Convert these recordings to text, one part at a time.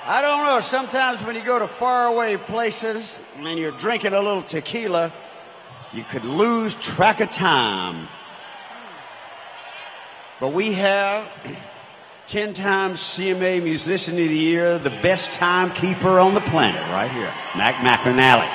I don't know. Sometimes when you go to faraway places and you're drinking a little tequila, you could lose track of time. But we have 10 times CMA Musician of the Year, the best timekeeper on the planet, right here, Mac McAnally.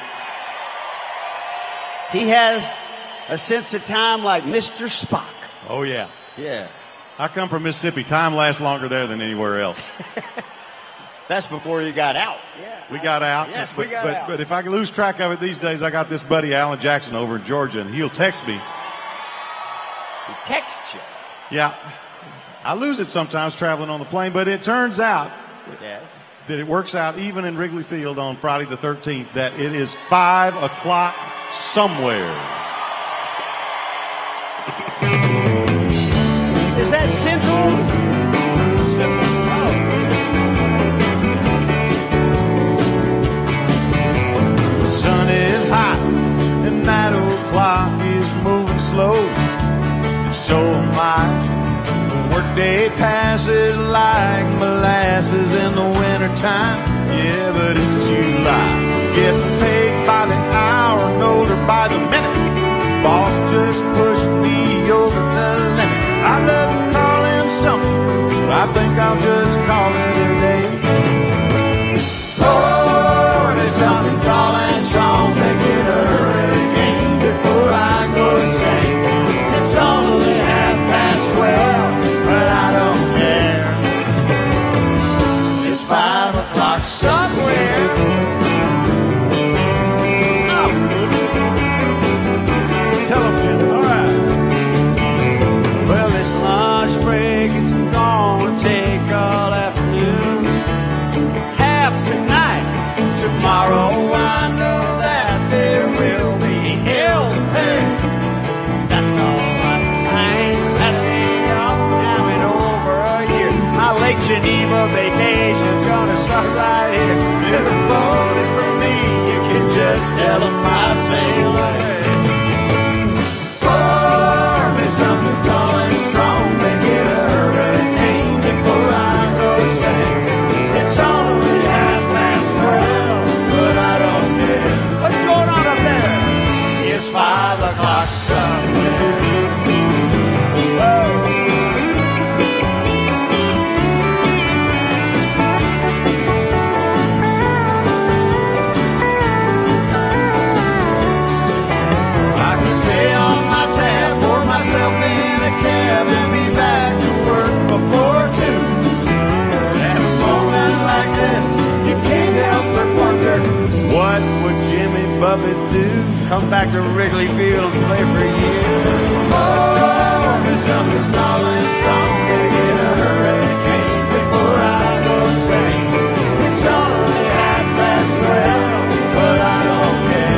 He has a sense of time like Mr. Spock. Oh, yeah. Yeah. I come from Mississippi. Time lasts longer there than anywhere else. That's before you got out. Yeah. We got out. Yes, we got out. But if I lose track of it these days, I got this buddy, Alan Jackson, over in Georgia, and he'll text me. He texts you. Yeah. I lose it sometimes traveling on the plane, but it turns out that it works out even in Wrigley Field on Friday the 13th that it is 5 o'clock somewhere. Is that Central? Central. The sun is hot and that o'clock is moving slow. And so am I. The workday passes like molasses in the wintertime. Yeah, but it's July. Getting paid by the hour and older by the minute. Boss just pushed me over the limit. I love to call him something, but I think I'll just call it a day. Pour me something tall and strong, make it a hurricane before I go insane. It's only 12:30, but I don't care. It's 5 o'clock somewhere. Tell them, Jimmy. All right. Well, this lunch break is gonna take all afternoon. Half tonight, tomorrow I know that there will be hell to pay. That's all right. I ain't had to be off now in over a year. My Lake Geneva vacation's gonna start right here. If the phone is for me, you can just tell them I sail away. Something tall and strong, make it a hurricane before I go insane. It's only 12:30, but I don't care. What's going on up there? It's 5 o'clock somewhere. Whoa. I can pay on my tab, pour myself in a cab and be back to work before 2. At a moment like this, you can't help but wonder, what would Jimmy Buffett do? Come back to Wrigley Field and play for you. Oh, there's something tall and strong, gonna get a hurricane before I go insane. It's only 12:30, but I don't care.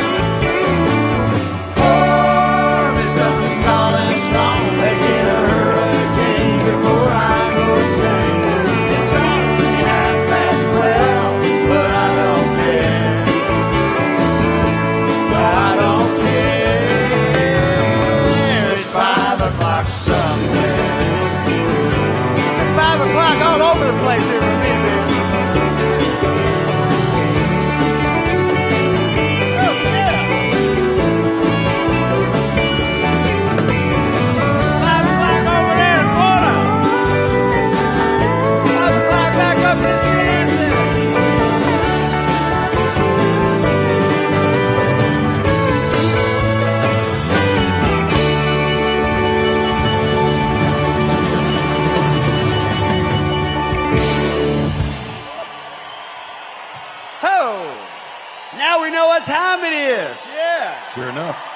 All over the place here with me, man. Oh, yeah. 5 o'clock over there in Florida. 5 o'clock back up in Seattle. Now we know what time it is. Yeah. Sure enough.